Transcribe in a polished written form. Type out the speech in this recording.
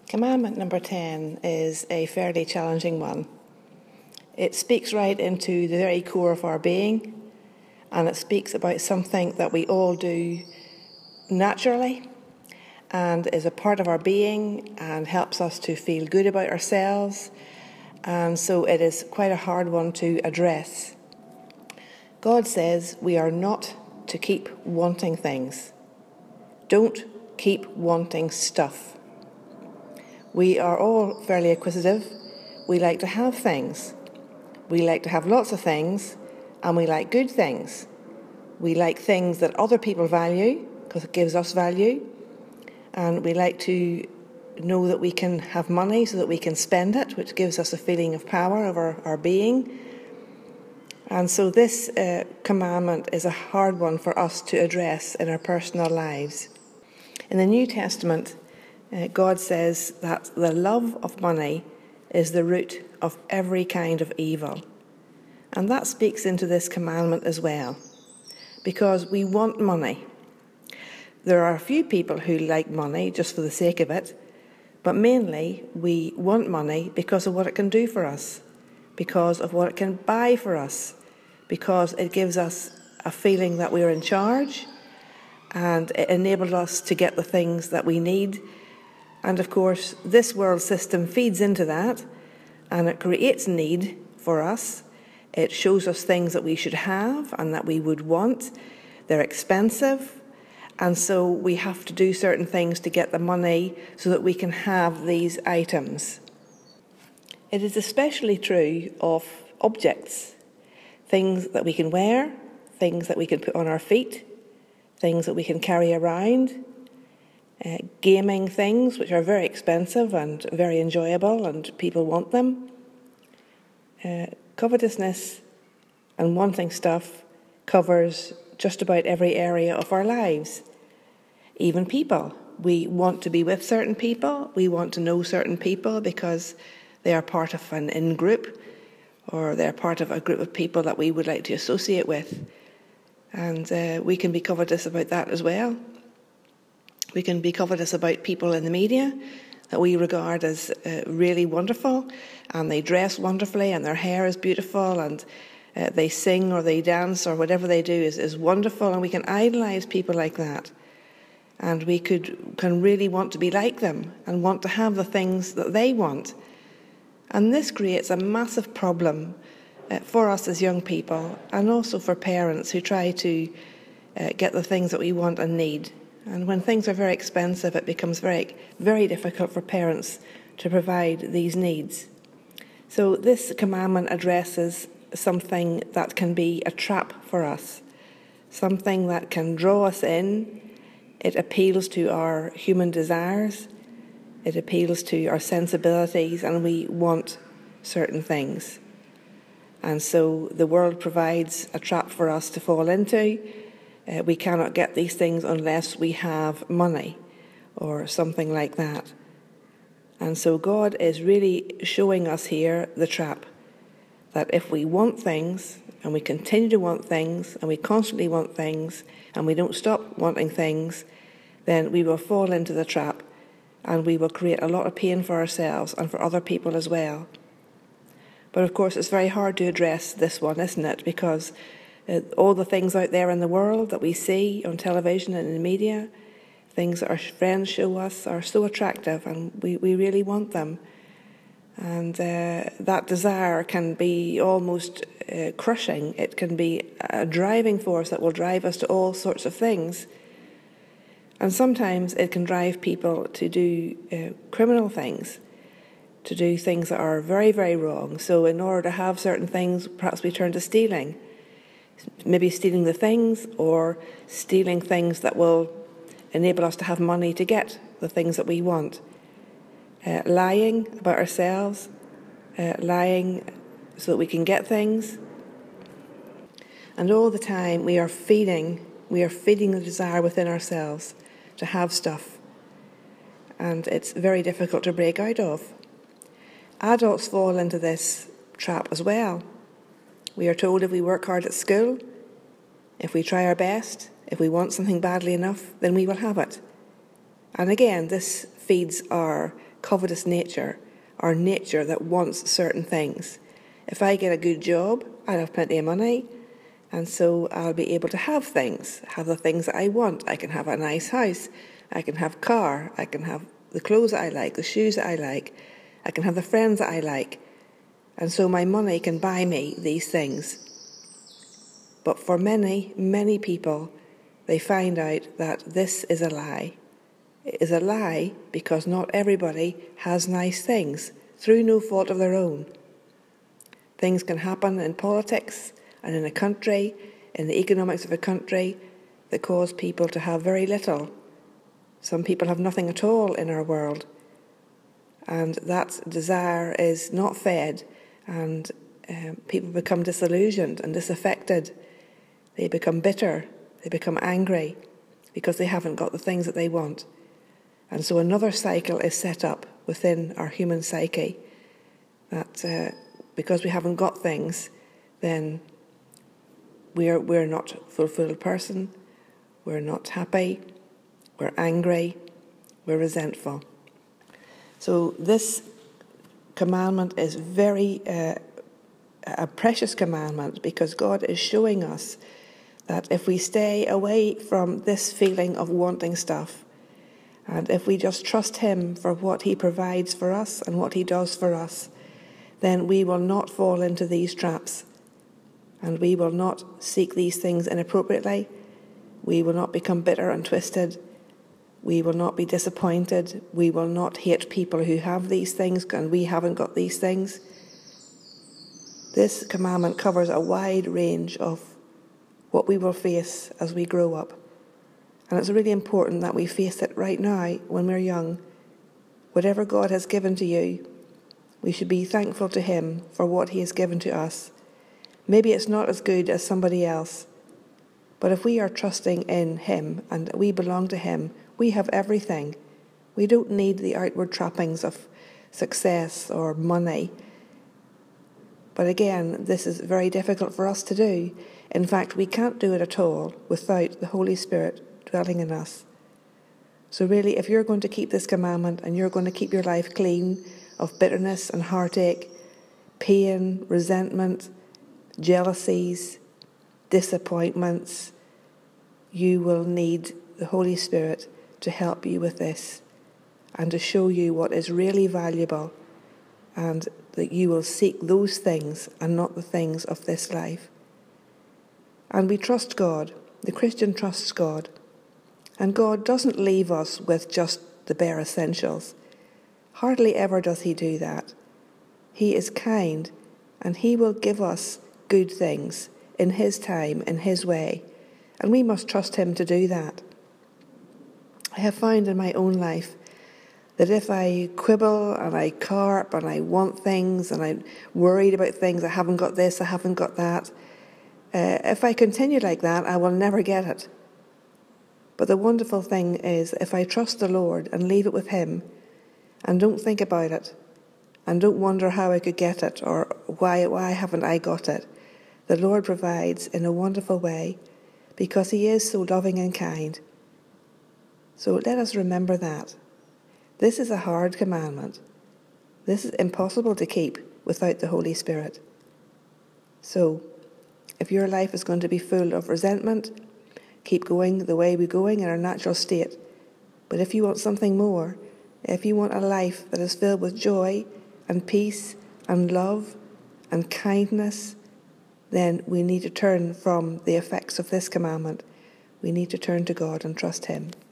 Commandment number 10 is a fairly challenging one. It speaks right into the very core of our being, and it speaks about something that we all do naturally and is a part of our being and helps us to feel good about ourselves, and so it is quite a hard one to address. God says we are not to keep wanting things. Don't keep wanting stuff. We are all fairly acquisitive. We like to have things. We like to have lots of things, and we like good things. We like things that other people value because it gives us value, and we like to know that we can have money so that we can spend it, which gives us a feeling of power over our being. And so this commandment is a hard one for us to address in our personal lives. In the New Testament, God says that the love of money is the root of every kind of evil. And that speaks into this commandment as well, because we want money. There are a few people who like money just for the sake of it, but mainly we want money because of what it can do for us, because of what it can buy for us, because it gives us a feeling that we're in charge, and it enables us to get the things that we need. And of course, this world system feeds into that, and it creates need for us. It shows us things that we should have and that we would want. They're expensive, and so we have to do certain things to get the money so that we can have these items. It is especially true of objects, things that we can wear, things that we can put on our feet, things that we can carry around, gaming things which are very expensive and very enjoyable and people want them. Covetousness and wanting stuff covers just about every area of our lives. Even people. We want to be with certain people. We want to know certain people because they are part of an in-group, or they're part of a group of people that we would like to associate with. And we can be covetous about that as well. We can be covetous about people in the media that we regard as really wonderful, and they dress wonderfully, and their hair is beautiful, and they sing or they dance or whatever they do is wonderful, and we can idolize people like that. And we can really want to be like them and want to have the things that they want. And this creates a massive problem for us as young people, and also for parents who try to get the things that we want and need. And when things are very expensive, it becomes very, very difficult for parents to provide these needs. So this commandment addresses something that can be a trap for us, something that can draw us in. It appeals to our human desires, it appeals to our sensibilities, and we want certain things. And so the world provides a trap for us to fall into. We cannot get these things unless we have money or something like that. And so God is really showing us here the trap, that if we want things and we continue to want things and we constantly want things and we don't stop wanting things, then we will fall into the trap and we will create a lot of pain for ourselves and for other people as well. But of course it's very hard to address this one, isn't it? Because all the things out there in the world that we see on television and in the media, things that our friends show us are so attractive, and we really want them. And that desire can be almost crushing. It can be a driving force that will drive us to all sorts of things. And sometimes it can drive people to do criminal things, to do things that are very, very wrong. So in order to have certain things, perhaps we turn to stealing. Maybe stealing the things, or stealing things that will enable us to have money to get the things that we want. Lying about ourselves, lying so that we can get things. And all the time we are feeding the desire within ourselves to have stuff. And it's very difficult to break out of. Adults fall into this trap as well. We are told if we work hard at school, if we try our best, if we want something badly enough, then we will have it. And again, this feeds our covetous nature, our nature that wants certain things. If I get a good job, I'll have plenty of money, and so I'll be able to have the things that I want. I can have a nice house, I can have a car, I can have the clothes that I like, the shoes that I like, I can have the friends that I like, and so my money can buy me these things. But for many, many people, they find out that this is a lie. It is a lie because not everybody has nice things, through no fault of their own. Things can happen in politics and in a country, in the economics of a country, that cause people to have very little. Some people have nothing at all in our world. And that desire is not fed, and people become disillusioned and disaffected. They become bitter, they become angry, because they haven't got the things that they want. And so another cycle is set up within our human psyche, that because we haven't got things, then we're not a fulfilled person, we're not happy, we're angry, we're resentful. So this commandment is very a precious commandment, because God is showing us that if we stay away from this feeling of wanting stuff, and if we just trust Him for what He provides for us and what He does for us, then we will not fall into these traps, and we will not seek these things inappropriately. We will not become bitter and twisted. We will not be disappointed. We will not hate people who have these things and we haven't got these things. This commandment covers a wide range of what we will face as we grow up. And it's really important that we face it right now when we're young. Whatever God has given to you, we should be thankful to Him for what He has given to us. Maybe it's not as good as somebody else, but if we are trusting in Him and we belong to Him, we have everything. We don't need the outward trappings of success or money. But again, this is very difficult for us to do. In fact, we can't do it at all without the Holy Spirit dwelling in us. So really, if you're going to keep this commandment and you're going to keep your life clean of bitterness and heartache, pain, resentment, jealousies, disappointments, you will need the Holy Spirit to help you with this and to show you what is really valuable, and that you will seek those things and not the things of this life. And we trust God. The Christian trusts God. And God doesn't leave us with just the bare essentials. Hardly ever does He do that. He is kind, and He will give us good things in His time, in His way. And we must trust Him to do that. I have found in my own life that if I quibble and I carp and I want things and I'm worried about things, I haven't got this, I haven't got that, if I continue like that, I will never get it. But the wonderful thing is, if I trust the Lord and leave it with Him and don't think about it and don't wonder how I could get it or why haven't I got it, the Lord provides in a wonderful way, because He is so loving and kind. So let us remember that. This is a hard commandment. This is impossible to keep without the Holy Spirit. So, if your life is going to be full of resentment, keep going the way we're going in our natural state. But if you want something more, if you want a life that is filled with joy and peace and love and kindness, then we need to turn from the effects of this commandment. We need to turn to God and trust Him.